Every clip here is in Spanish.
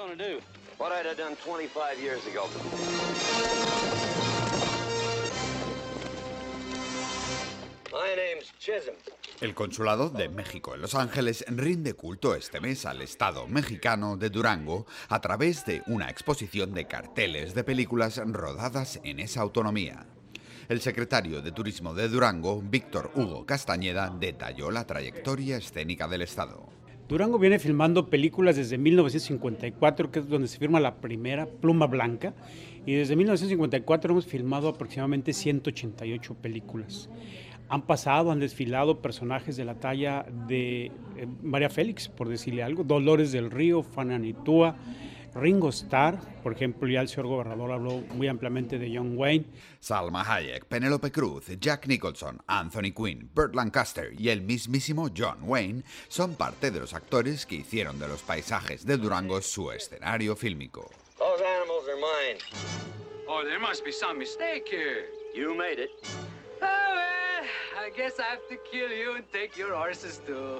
going to do? What I'd have done 25 years ago. My name's Chisholm. El Consulado de México en Los Ángeles rinde culto este mes al Estado mexicano de Durango a través de una exposición de carteles de películas rodadas en esa autonomía. El secretario de Turismo de Durango, Víctor Hugo Castañeda, detalló la trayectoria escénica del Estado. Durango viene filmando películas desde 1954, que es donde se firma la primera Pluma Blanca, y desde 1954 hemos filmado aproximadamente 188 películas. Han desfilado personajes de la talla de María Félix, por decirle algo, Dolores del Río, Juana Nitúa, Ringo Starr, por ejemplo, ya el señor gobernador habló muy ampliamente de John Wayne. Salma Hayek, Penélope Cruz, Jack Nicholson, Anthony Quinn, Burt Lancaster y el mismísimo John Wayne son parte de los actores que hicieron de los paisajes de Durango su escenario fílmico. Those animals are mine. Oh, there must be some mistake here. You made it. Oh, well, I guess I have to kill you and take your horses too.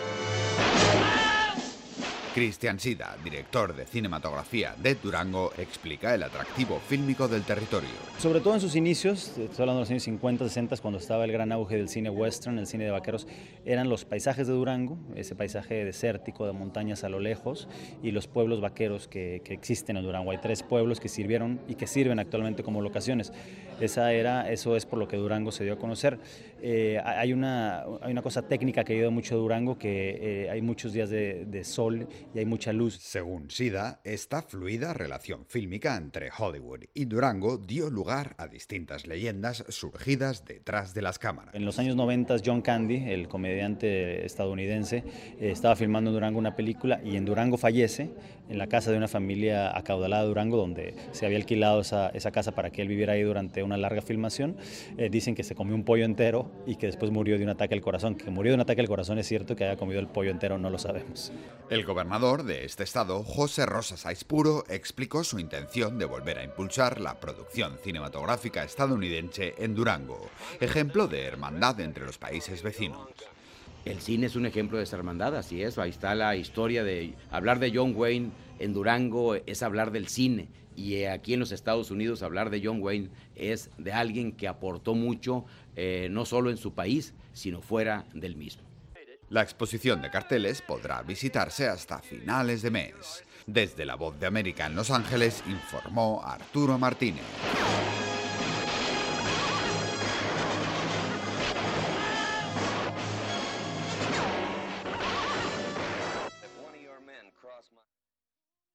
Cristian Sida, director de cinematografía de Durango, explica el atractivo fílmico del territorio. Sobre todo en sus inicios, estoy hablando de los años 50, 60, cuando estaba el gran auge del cine western, el cine de vaqueros, eran los paisajes de Durango, ese paisaje desértico de montañas a lo lejos, y los pueblos vaqueros que existen en Durango. Hay 3 pueblos que sirvieron y que sirven actualmente como locaciones. Eso es por lo que Durango se dio a conocer. Hay una cosa técnica que ayuda mucho a Durango, que hay muchos días de sol y hay mucha luz. Según Sida, esta fluida relación fílmica entre Hollywood y Durango dio lugar a distintas leyendas surgidas detrás de las cámaras. En los años 90, John Candy, el comediante estadounidense, estaba filmando en Durango una película y en Durango fallece, en la casa de una familia acaudalada de Durango, donde se había alquilado esa casa para que él viviera ahí durante una larga filmación. Dicen que se comió un pollo entero y que después murió de un ataque al corazón. Que murió de un ataque al corazón es cierto, que haya comido el pollo entero no lo sabemos. El gobernador de este estado, José Rosas Aispuro, explicó su intención de volver a impulsar la producción cinematográfica estadounidense en Durango, ejemplo de hermandad entre los países vecinos. El cine es un ejemplo de esa hermandad, así es, ahí está la historia de hablar de John Wayne en Durango, es hablar del cine, y aquí en los Estados Unidos hablar de John Wayne es de alguien que aportó mucho, no solo en su país, sino fuera del mismo. La exposición de carteles podrá visitarse hasta finales de mes. Desde La Voz de América en Los Ángeles informó Arturo Martínez.